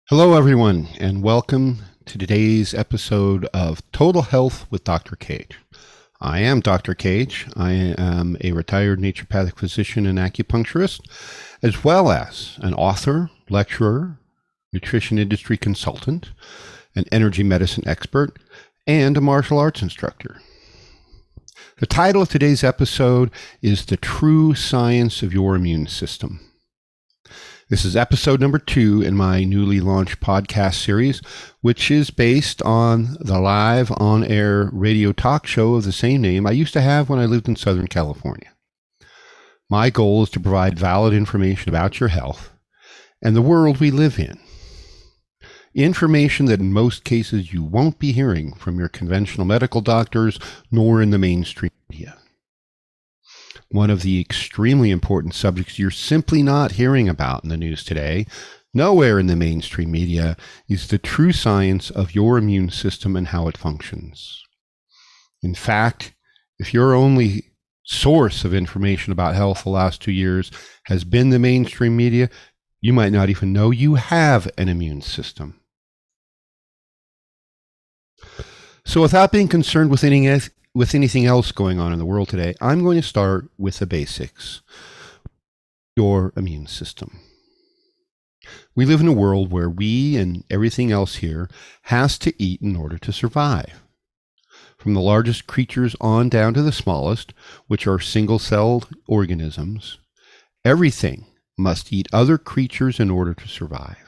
Hello, everyone, and welcome to today's episode of Total Health with Dr. Cage. I am Dr. Cage. I am a retired naturopathic physician and acupuncturist, as well as an author, lecturer, nutrition industry consultant, an energy medicine expert, and a martial arts instructor. The title of today's episode is The True Science of Your Immune System. This is episode number 2 in my newly launched podcast series, which is based on the live on-air radio talk show of the same name I used to have when I lived in Southern California. My goal is to provide valid information about your health and the world we live in. Information that in most cases you won't be hearing from your conventional medical doctors nor in the mainstream media. One of the extremely important subjects you're simply not hearing about in the news today, nowhere in the mainstream media, is the true science of your immune system and how it functions. In fact, if your only source of information about health the last 2 years has been the mainstream media, you might not even know you have an immune system. So without being concerned with anything else going on in the world today, I'm going to start with the basics. Your immune system. We live in a world where we and everything else here has to eat in order to survive. From the largest creatures on down to the smallest, which are single-celled organisms, everything must eat other creatures in order to survive.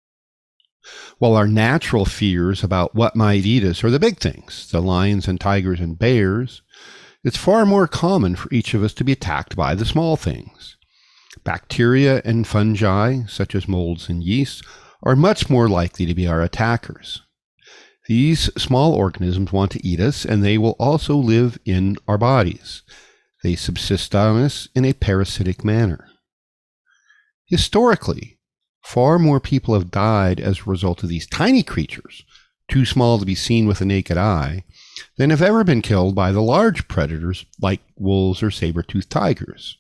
While our natural fears about what might eat us are the big things, the lions and tigers and bears, it's far more common for each of us to be attacked by the small things. Bacteria and fungi, such as molds and yeasts, are much more likely to be our attackers. These small organisms want to eat us, and they will also live in our bodies. They subsist on us in a parasitic manner. Historically, far more people have died as a result of these tiny creatures, too small to be seen with the naked eye, than have ever been killed by the large predators like wolves or saber-toothed tigers.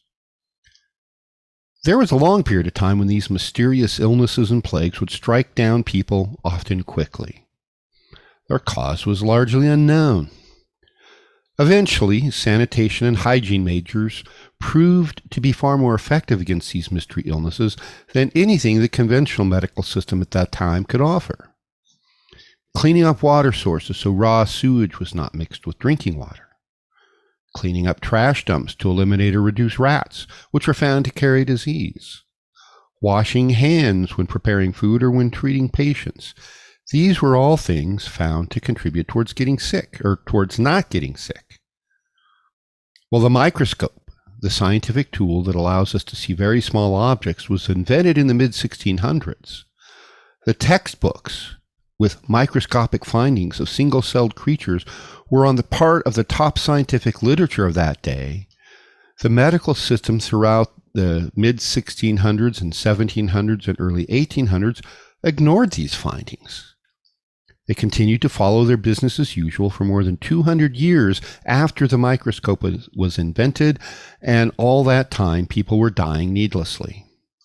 There was a long period of time when these mysterious illnesses and plagues would strike down people, often quickly. Their cause was largely unknown. Eventually, sanitation and hygiene measures proved to be far more effective against these mystery illnesses than anything the conventional medical system at that time could offer. Cleaning up water sources so raw sewage was not mixed with drinking water. Cleaning up trash dumps to eliminate or reduce rats, which were found to carry disease. Washing hands when preparing food or when treating patients. These were all things found to contribute towards getting sick, or towards not getting sick. Well, the microscope, the scientific tool that allows us to see very small objects, was invented in the mid-1600s. The textbooks with microscopic findings of single-celled creatures were on the part of the top scientific literature of that day. The medical system throughout the mid-1600s and 1700s and early 1800s ignored these findings. They continued to follow their business as usual for more than 200 years after the microscope was invented, and all that time people were dying needlessly.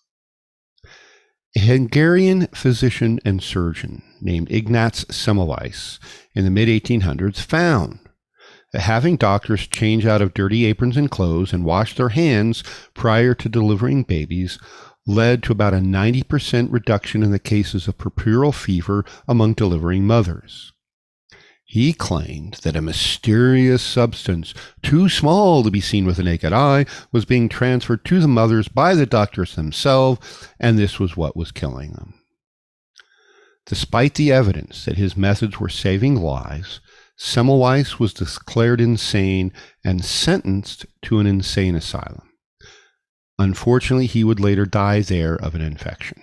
A Hungarian physician and surgeon named Ignaz Semmelweis in the mid-1800s found that having doctors change out of dirty aprons and clothes and wash their hands prior to delivering babies led to about a 90% reduction in the cases of puerperal fever among delivering mothers. He claimed that a mysterious substance, too small to be seen with the naked eye, was being transferred to the mothers by the doctors themselves, and this was what was killing them. Despite the evidence that his methods were saving lives, Semmelweis was declared insane and sentenced to an insane asylum. Unfortunately, he would later die there of an infection.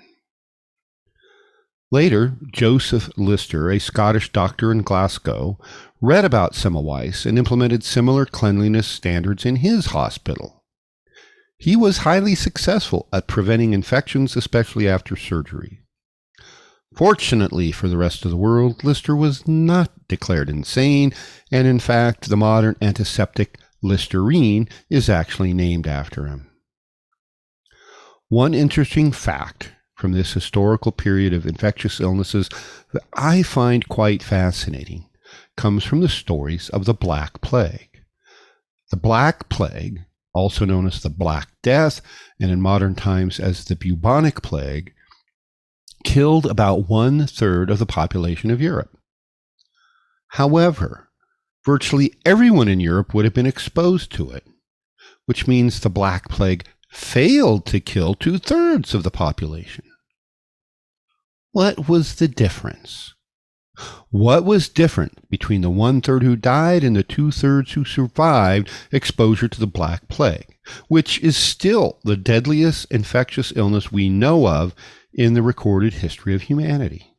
Later, Joseph Lister, a Scottish doctor in Glasgow, read about Semmelweis and implemented similar cleanliness standards in his hospital. He was highly successful at preventing infections, especially after surgery. Fortunately for the rest of the world, Lister was not declared insane, and in fact, the modern antiseptic Listerine is actually named after him. One interesting fact from this historical period of infectious illnesses that I find quite fascinating comes from the stories of the Black Plague. The Black Plague, also known as the Black Death, and in modern times as the bubonic plague, killed about 1/3 of the population of Europe. However, virtually everyone in Europe would have been exposed to it, which means the Black Plague failed to kill 2/3 of the population. What was the difference? What was different between the 1/3 who died and the 2/3 who survived exposure to the Black Plague, which is still the deadliest infectious illness we know of in the recorded history of humanity?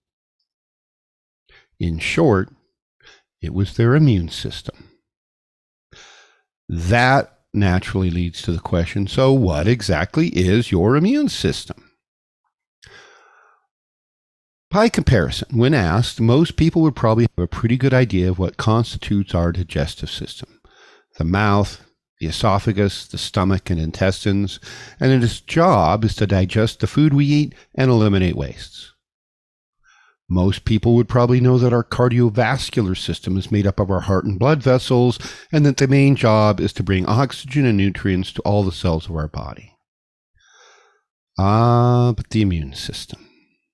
In short, it was their immune system. That naturally leads to the question, so what exactly is your immune system? By comparison, when asked, most people would probably have a pretty good idea of what constitutes our digestive system. The mouth, the esophagus, the stomach, and intestines, and its job is to digest the food we eat and eliminate wastes. Most people would probably know that our cardiovascular system is made up of our heart and blood vessels, and that the main job is to bring oxygen and nutrients to all the cells of our body. But the immune system.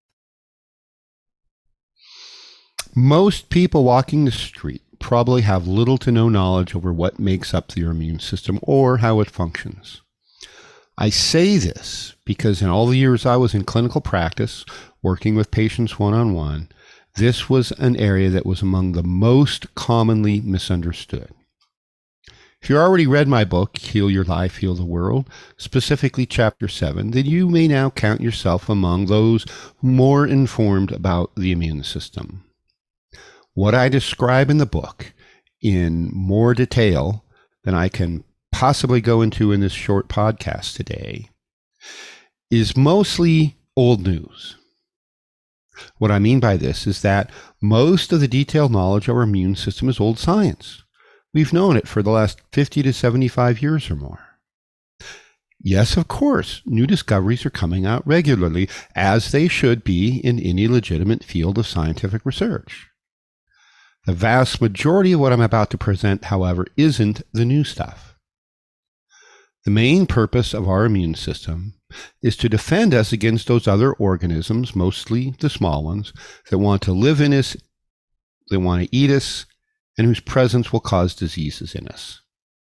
Most people walking the street probably have little to no knowledge over what makes up their immune system or how it functions. I say this because in all the years I was in clinical practice, working with patients one-on-one, this was an area that was among the most commonly misunderstood. If you already read my book, Heal Your Life, Heal the World, specifically Chapter 7, then you may now count yourself among those more informed about the immune system. What I describe in the book in more detail than I can possibly go into in this short podcast today is mostly old news. What I mean by this is that most of the detailed knowledge of our immune system is old science. We've known it for the last 50 to 75 years or more. Yes, of course, new discoveries are coming out regularly, as they should be in any legitimate field of scientific research. The vast majority of what I'm about to present, however, isn't the new stuff. The main purpose of our immune system is to defend us against those other organisms, mostly the small ones, that want to live in us, that want to eat us, and whose presence will cause diseases in us.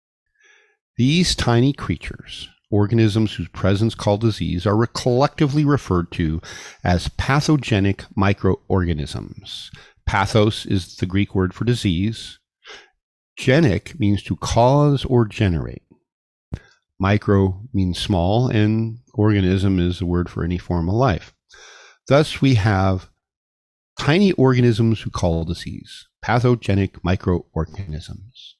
These tiny creatures, organisms whose presence cause disease, are collectively referred to as pathogenic microorganisms. Pathos is the Greek word for disease. Genic means to cause or generate. Micro means small, and organism is the word for any form of life. Thus, we have tiny organisms who cause disease, pathogenic microorganisms.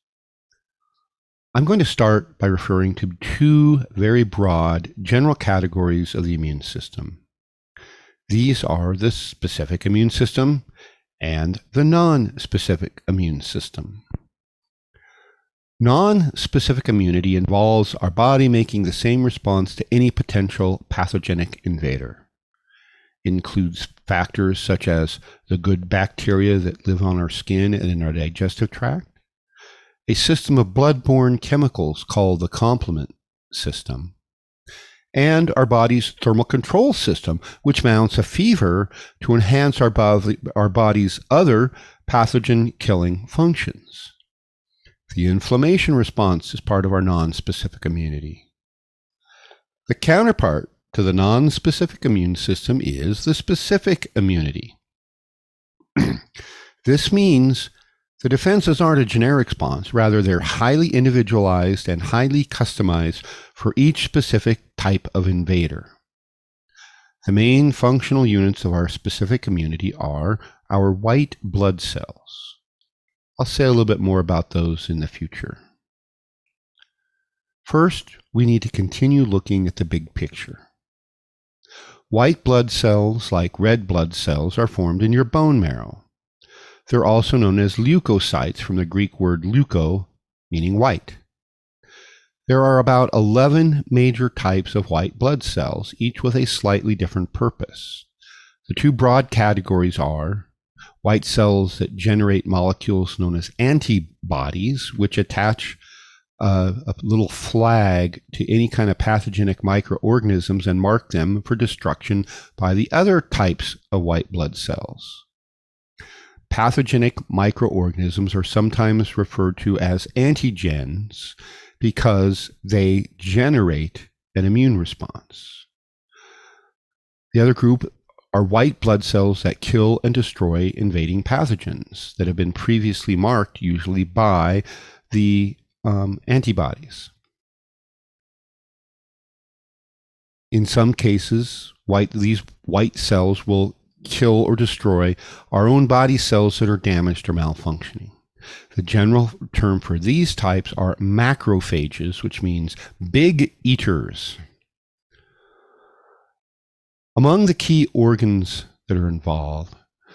I'm going to start by referring to two very broad general categories of the immune system. These are the specific immune system and the non-specific immune system. Non-specific immunity involves our body making the same response to any potential pathogenic invader. It includes factors such as the good bacteria that live on our skin and in our digestive tract, a system of blood-borne chemicals called the complement system, and our body's thermal control system, which mounts a fever to enhance our body's other pathogen-killing functions. The inflammation response is part of our non-specific immunity. The counterpart to the non-specific immune system is the specific immunity. This means the defenses aren't a generic response, rather they're highly individualized and highly customized for each specific type of invader. The main functional units of our specific immunity are our white blood cells. I'll say a little bit more about those in the future. First, we need to continue looking at the big picture. White blood cells, like red blood cells, are formed in your bone marrow. They're also known as leukocytes, from the Greek word leuko, meaning white. There are about 11 major types of white blood cells, each with a slightly different purpose. The two broad categories are white cells that generate molecules known as antibodies, which attach a little flag to any kind of pathogenic microorganisms and mark them for destruction by the other types of white blood cells. Pathogenic microorganisms are sometimes referred to as antigens because they generate an immune response. The other group are white blood cells that kill and destroy invading pathogens that have been previously marked, usually by the antibodies. In some cases, these white cells will kill or destroy our own body cells that are damaged or malfunctioning. The general term for these types are macrophages, which means big eaters. Among the key organs that are involved,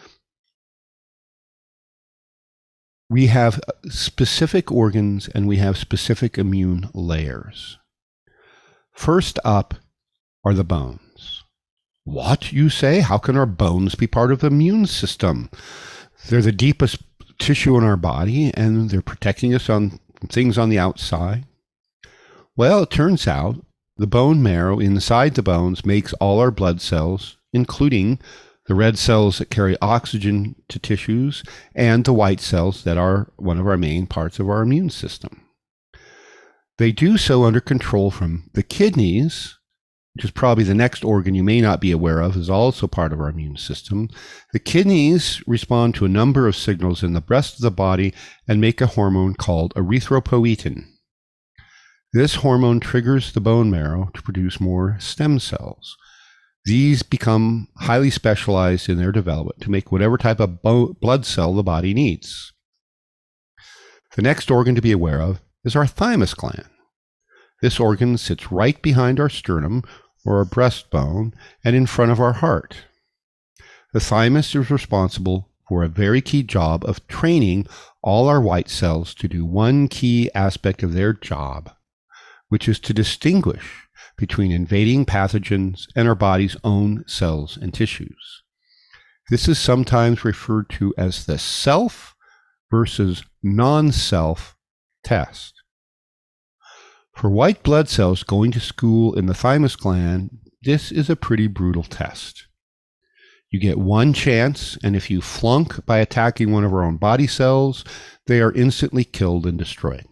we have specific organs and we have specific immune layers. First up are the bones. What, you say? How can our bones be part of the immune system? They're the deepest tissue in our body and they're protecting us from things on the outside. Well, it turns out the bone marrow inside the bones makes all our blood cells, including the red cells that carry oxygen to tissues and the white cells that are one of our main parts of our immune system. They do so under control from the kidneys, which is probably the next organ you may not be aware of, is also part of our immune system. The kidneys respond to a number of signals in the rest of the body and make a hormone called erythropoietin. This hormone triggers the bone marrow to produce more stem cells. These become highly specialized in their development to make whatever type of blood cell the body needs. The next organ to be aware of is our thymus gland. This organ sits right behind our sternum or our breastbone and in front of our heart. The thymus is responsible for a very key job of training all our white cells to do one key aspect of their job, which is to distinguish between invading pathogens and our body's own cells and tissues. This is sometimes referred to as the self versus non-self test. For white blood cells going to school in the thymus gland, this is a pretty brutal test. You get one chance, and if you flunk by attacking one of our own body cells, they are instantly killed and destroyed.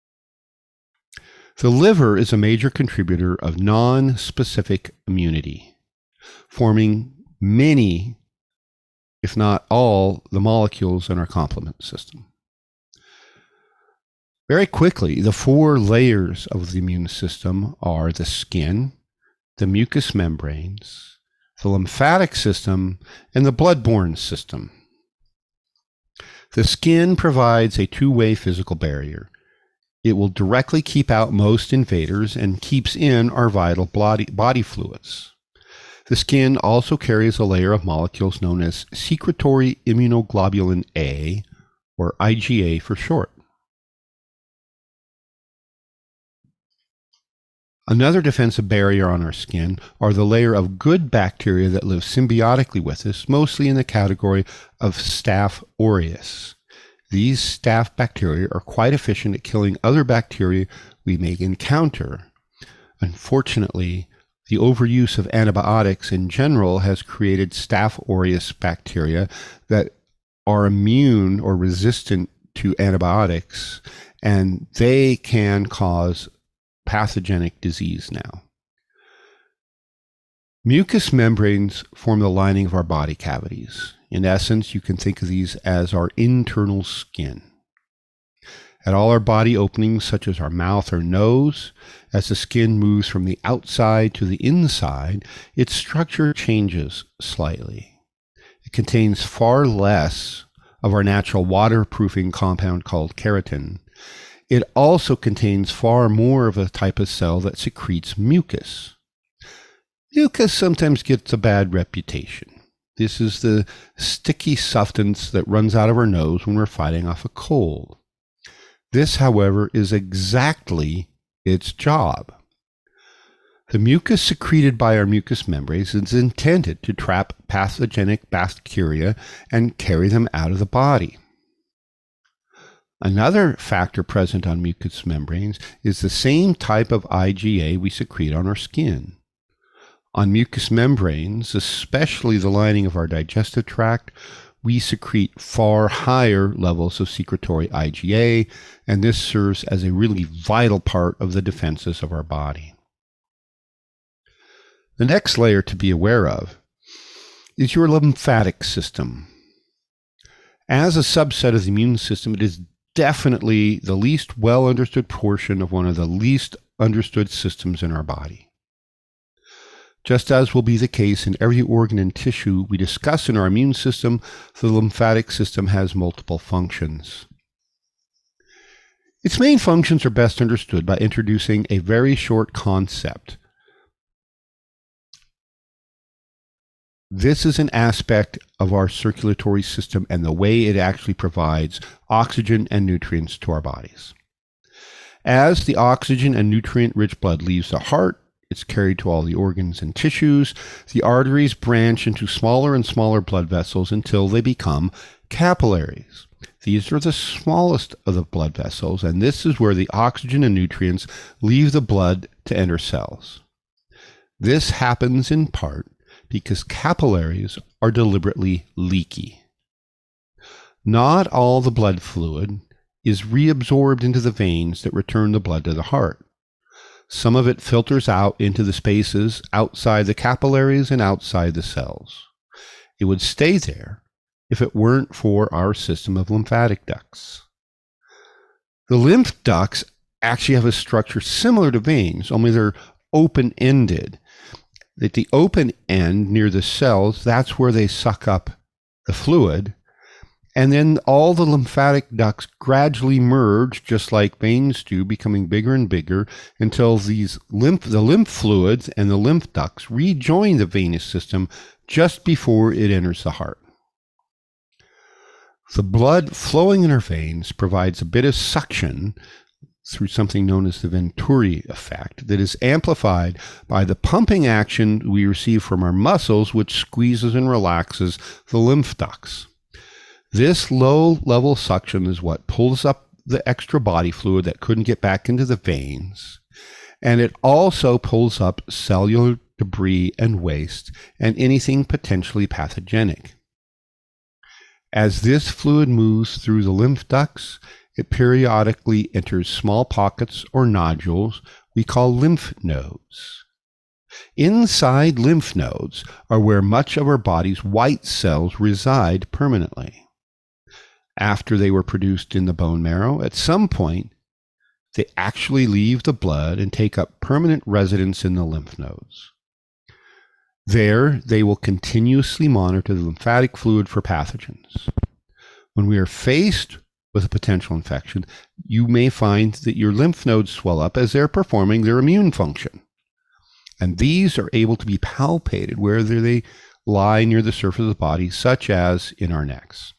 The liver is a major contributor of non-specific immunity, forming many, if not all, the molecules in our complement system. Very quickly, the four layers of the immune system are the skin, the mucous membranes, the lymphatic system, and the blood-borne system. The skin provides a two-way physical barrier. It will directly keep out most invaders and keeps in our vital body fluids. The skin also carries a layer of molecules known as secretory immunoglobulin A, or IgA for short. Another defensive barrier on our skin are the layer of good bacteria that live symbiotically with us, mostly in the category of Staph aureus. These staph bacteria are quite efficient at killing other bacteria we may encounter. Unfortunately, the overuse of antibiotics in general has created Staph aureus bacteria that are immune or resistant to antibiotics, and they can cause pathogenic disease now. Mucous membranes form the lining of our body cavities. In essence, you can think of these as our internal skin. At all our body openings, such as our mouth or nose, as the skin moves from the outside to the inside, its structure changes slightly. It contains far less of our natural waterproofing compound called keratin. It also contains far more of a type of cell that secretes mucus. Mucus sometimes gets a bad reputation. This is the sticky substance that runs out of our nose when we're fighting off a cold. This, however, is exactly its job. The mucus secreted by our mucous membranes is intended to trap pathogenic bacteria and carry them out of the body. Another factor present on mucous membranes is the same type of IgA we secrete on our skin. On mucous membranes, especially the lining of our digestive tract, we secrete far higher levels of secretory IgA, and this serves as a really vital part of the defenses of our body. The next layer to be aware of is your lymphatic system. As a subset of the immune system, it is definitely the least well understood portion of one of the least understood systems in our body. Just as will be the case in every organ and tissue we discuss in our immune system, the lymphatic system has multiple functions. Its main functions are best understood by introducing a very short concept. This is an aspect of our circulatory system and the way it actually provides oxygen and nutrients to our bodies. As the oxygen and nutrient-rich blood leaves the heart, it's carried to all the organs and tissues. The arteries branch into smaller and smaller blood vessels until they become capillaries. These are the smallest of the blood vessels, and this is where the oxygen and nutrients leave the blood to enter cells. This happens in part because capillaries are deliberately leaky. Not all the blood fluid is reabsorbed into the veins that return the blood to the heart. Some of it filters out into the spaces outside the capillaries and outside the cells. It would stay there if it weren't for our system of lymphatic ducts. The lymph ducts actually have a structure similar to veins, only they're open-ended. At the open end near the cells, that's where they suck up the fluid. And then all the lymphatic ducts gradually merge, just like veins do, becoming bigger and bigger until the lymph fluids and the lymph ducts rejoin the venous system just before it enters the heart. The blood flowing in our veins provides a bit of suction through something known as the Venturi effect that is amplified by the pumping action we receive from our muscles, which squeezes and relaxes the lymph ducts. This low-level suction is what pulls up the extra body fluid that couldn't get back into the veins, and it also pulls up cellular debris and waste and anything potentially pathogenic. As this fluid moves through the lymph ducts, it periodically enters small pockets or nodules we call lymph nodes. Inside lymph nodes are where much of our body's white cells reside permanently. After they were produced in the bone marrow, at some point, they actually leave the blood and take up permanent residence in the lymph nodes. There, they will continuously monitor the lymphatic fluid for pathogens. When we are faced with a potential infection, you may find that your lymph nodes swell up as they're performing their immune function. And these are able to be palpated whether they lie near the surface of the body, such as in our necks.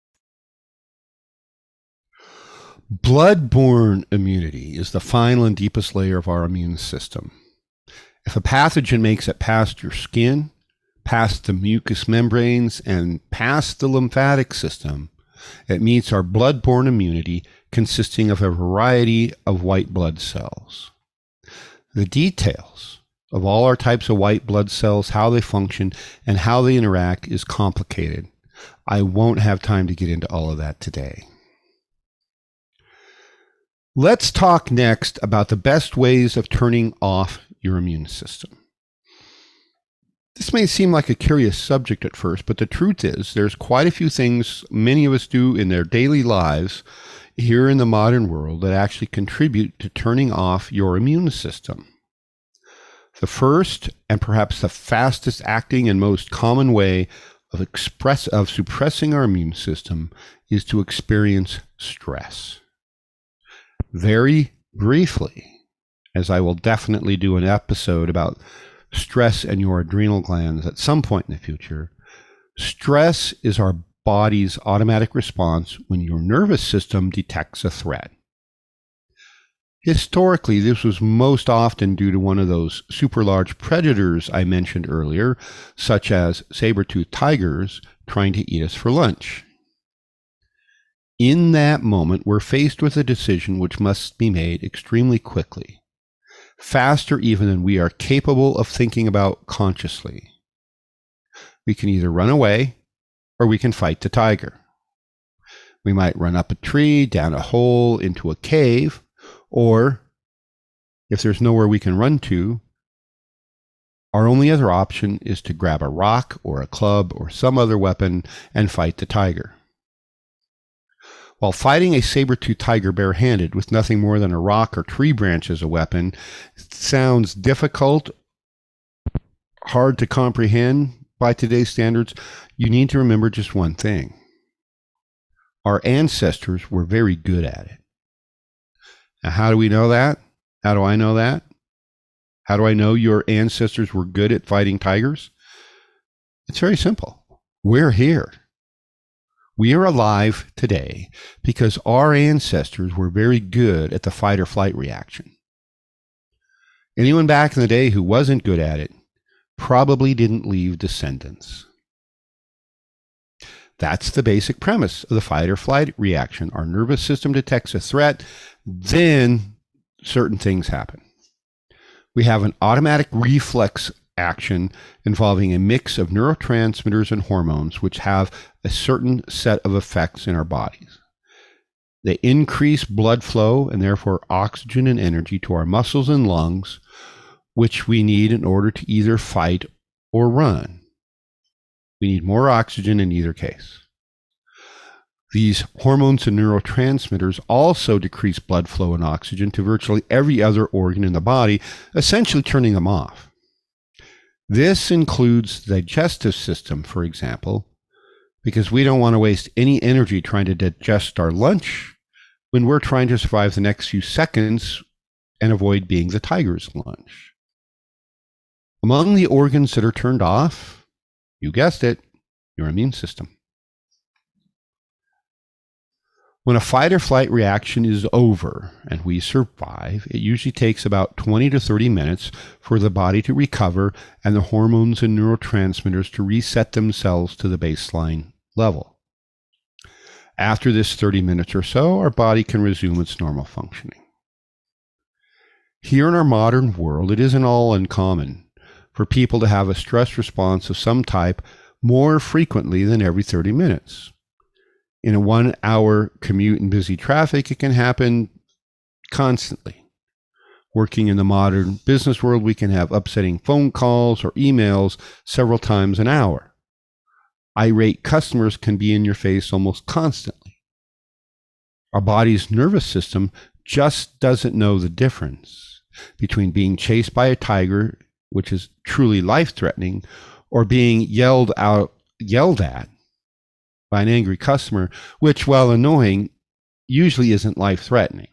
Blood-borne immunity is the final and deepest layer of our immune system. If a pathogen makes it past your skin, past the mucous membranes, and past the lymphatic system, it meets our blood-borne immunity consisting of a variety of white blood cells. The details of all our types of white blood cells, how they function, and how they interact is complicated. I won't have time to get into all of that today. Let's talk next about the best ways of turning off your immune system. This may seem like a curious subject at first, but the truth is there's quite a few things many of us do in their daily lives here in the modern world that actually contribute to turning off your immune system. The first and perhaps the fastest acting and most common way of suppressing our immune system is to experience stress. Very briefly, as I will definitely do an episode about stress and your adrenal glands at some point in the future, stress is our body's automatic response when your nervous system detects a threat. Historically, this was most often due to one of those super large predators I mentioned earlier, such as saber-toothed tigers trying to eat us for lunch. In that moment, we're faced with a decision which must be made extremely quickly, faster even than we are capable of thinking about consciously. We can either run away or we can fight the tiger. We might run up a tree, down a hole, into a cave, or if there's nowhere we can run to, our only other option is to grab a rock or a club or some other weapon and fight the tiger. While fighting a saber-toothed tiger barehanded with nothing more than a rock or tree branch as a weapon sounds difficult, hard to comprehend by today's standards, you need to remember just one thing. Our ancestors were very good at it. Now, how do we know that? How do I know that? How do I know your ancestors were good at fighting tigers? It's very simple. We're here. We are alive today because our ancestors were very good at the fight or flight reaction. Anyone back in the day who wasn't good at it probably didn't leave descendants. That's the basic premise of the fight or flight reaction. Our nervous system detects a threat, then certain things happen. We have an automatic reflex action involving a mix of neurotransmitters and hormones which have a certain set of effects in our bodies. They increase blood flow and therefore oxygen and energy to our muscles and lungs, which we need in order to either fight or run. We need more oxygen in either case. These hormones and neurotransmitters also decrease blood flow and oxygen to virtually every other organ in the body, essentially turning them off. This includes the digestive system, for example, because we don't want to waste any energy trying to digest our lunch when we're trying to survive the next few seconds and avoid being the tiger's lunch. Among the organs that are turned off, you guessed it, your immune system. When a fight or flight reaction is over and we survive, it usually takes about 20 to 30 minutes for the body to recover and the hormones and neurotransmitters to reset themselves to the baseline level. After this 30 minutes or so, our body can resume its normal functioning. Here in our modern world, it isn't all uncommon for people to have a stress response of some type more frequently than every 30 minutes. In a 1 hour commute in busy traffic, it can happen constantly. Working in the modern business world, we can have upsetting phone calls or emails several times an hour. Irate customers can be in your face almost constantly. Our body's nervous system just doesn't know the difference between being chased by a tiger, which is truly life-threatening, or being yelled at by an angry customer, which, while annoying, usually isn't life-threatening.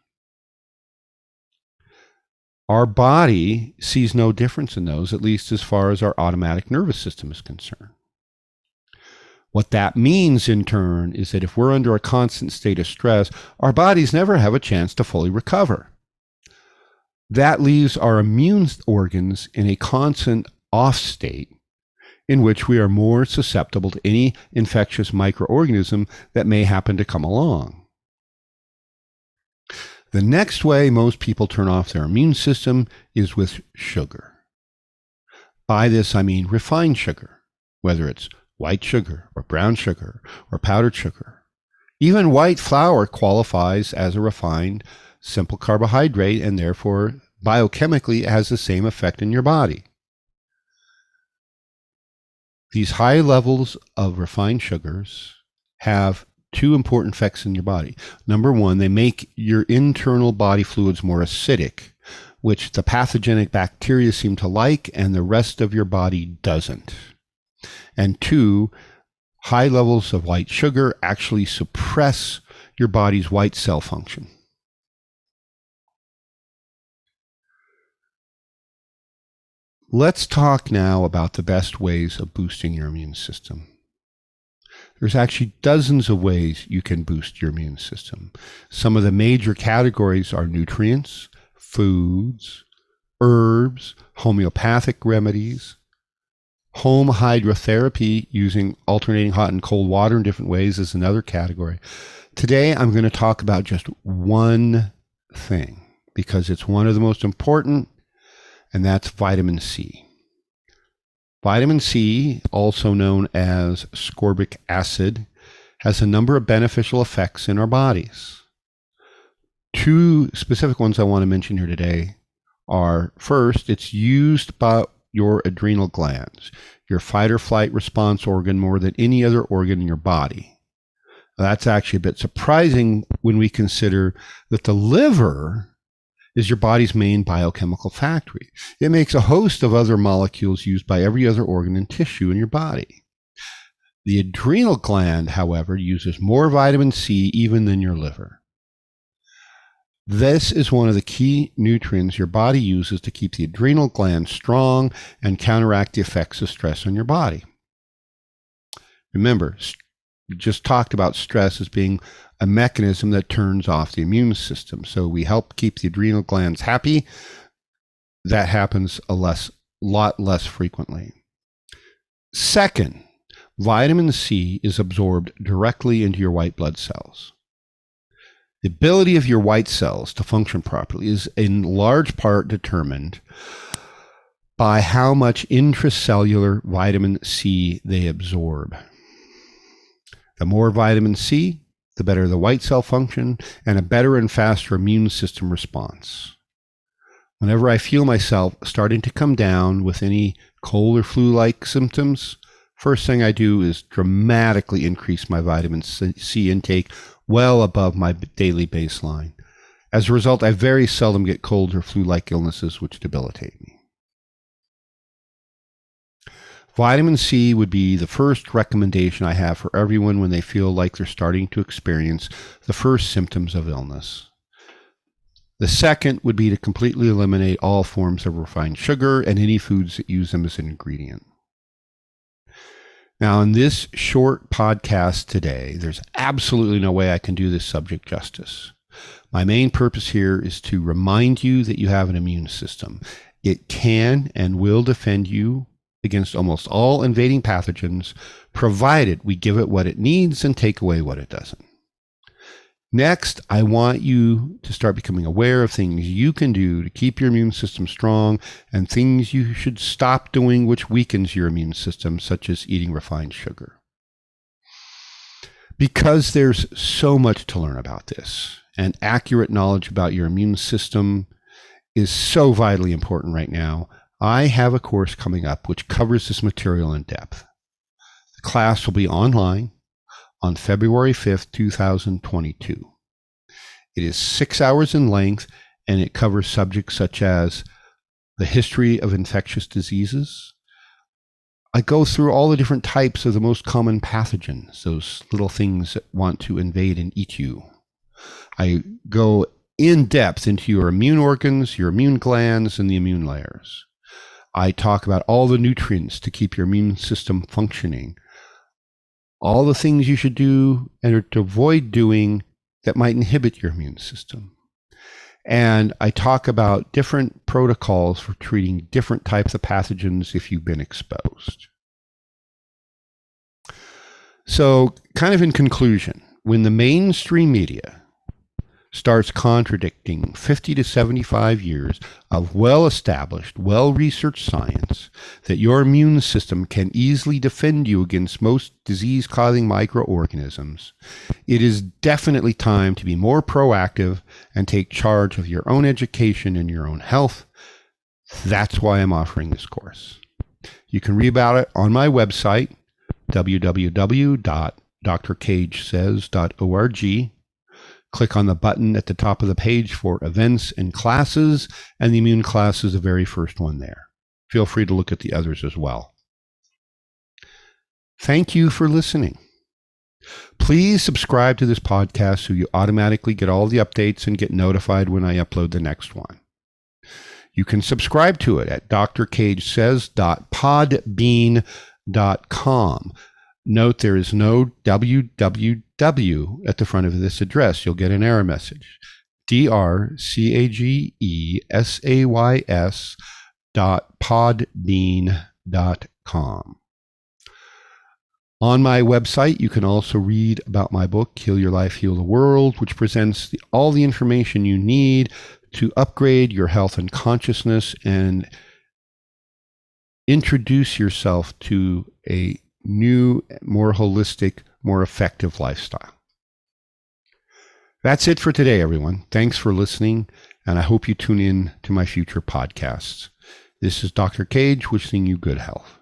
Our body sees no difference in those, at least as far as our automatic nervous system is concerned. What that means, in turn, is that if we're under a constant state of stress, our bodies never have a chance to fully recover. That leaves our immune organs in a constant off state, in which we are more susceptible to any infectious microorganism that may happen to come along. The next way most people turn off their immune system is with sugar. By this, I mean refined sugar, whether it's white sugar or brown sugar or powdered sugar. Even white flour qualifies as a refined, simple carbohydrate and therefore biochemically has the same effect in your body. These high levels of refined sugars have two important effects in your body. Number one, they make your internal body fluids more acidic, which the pathogenic bacteria seem to like and the rest of your body doesn't. And two, high levels of white sugar actually suppress your body's white cell function. Let's talk now about the best ways of boosting your immune system. There's actually dozens of ways you can boost your immune system. Some of the major categories are nutrients, foods, herbs, homeopathic remedies, home hydrotherapy using alternating hot and cold water in different ways is another category. Today, I'm going to talk about just one thing because it's one of the most important, and that's vitamin C. Vitamin C, also known as ascorbic acid, has a number of beneficial effects in our bodies. Two specific ones I want to mention here today are, first, it's used by your adrenal glands, your fight or flight response organ, more than any other organ in your body. Now, that's actually a bit surprising when we consider that the liver is your body's main biochemical factory. It makes a host of other molecules used by every other organ and tissue in your body. The adrenal gland, however, uses more vitamin C even than your liver. This is one of the key nutrients your body uses to keep the adrenal gland strong and counteract the effects of stress on your body. Remember, we just talked about stress as being a mechanism that turns off the immune system. So we help keep the adrenal glands happy. That happens a lot less frequently. Second, vitamin C is absorbed directly into your white blood cells. The ability of your white cells to function properly is in large part determined by how much intracellular vitamin C they absorb. The more vitamin C, the better the white cell function and a better and faster immune system response. Whenever I feel myself starting to come down with any cold or flu-like symptoms, first thing I do is dramatically increase my vitamin C intake well above my daily baseline. As a result, I very seldom get cold or flu-like illnesses which debilitate me. Vitamin C would be the first recommendation I have for everyone when they feel like they're starting to experience the first symptoms of illness. The second would be to completely eliminate all forms of refined sugar and any foods that use them as an ingredient. Now, in this short podcast today, there's absolutely no way I can do this subject justice. My main purpose here is to remind you that you have an immune system. It can and will defend you against almost all invading pathogens, provided we give it what it needs and take away what it doesn't. Next, I want you to start becoming aware of things you can do to keep your immune system strong and things you should stop doing which weakens your immune system, such as eating refined sugar. Because there's so much to learn about this, and accurate knowledge about your immune system is so vitally important right now, I have a course coming up which covers this material in depth. The class will be online on February 5th, 2022. It is 6 hours in length, and it covers subjects such as the history of infectious diseases. I go through all the different types of the most common pathogens, those little things that want to invade and eat you. I go in depth into your immune organs, your immune glands, and the immune layers. I talk about all the nutrients to keep your immune system functioning, all the things you should do and to avoid doing that might inhibit your immune system. And I talk about different protocols for treating different types of pathogens if you've been exposed. So, kind of in conclusion, when the mainstream media starts contradicting 50 to 75 years of well-established, well-researched science that your immune system can easily defend you against most disease-causing microorganisms, it is definitely time to be more proactive and take charge of your own education and your own health. That's why I'm offering this course. You can read about it on my website, www.drcagesays.org. Click on the button at the top of the page for events and classes, and the immune class is the very first one there. Feel free to look at the others as well. Thank you for listening. Please subscribe to this podcast so you automatically get all the updates and get notified when I upload the next one. You can subscribe to it at drcagesays.podbean.com. Note there is no www at the front of this address. You'll get an error message. drcagesays.podbean.com. On my website, you can also read about my book, Heal Your Life, Heal the World, which presents all the information you need to upgrade your health and consciousness and introduce yourself to a new, more holistic, more effective lifestyle. That's it for today, everyone. Thanks for listening, and I hope you tune in to my future podcasts. This is Dr. Cage wishing you good health.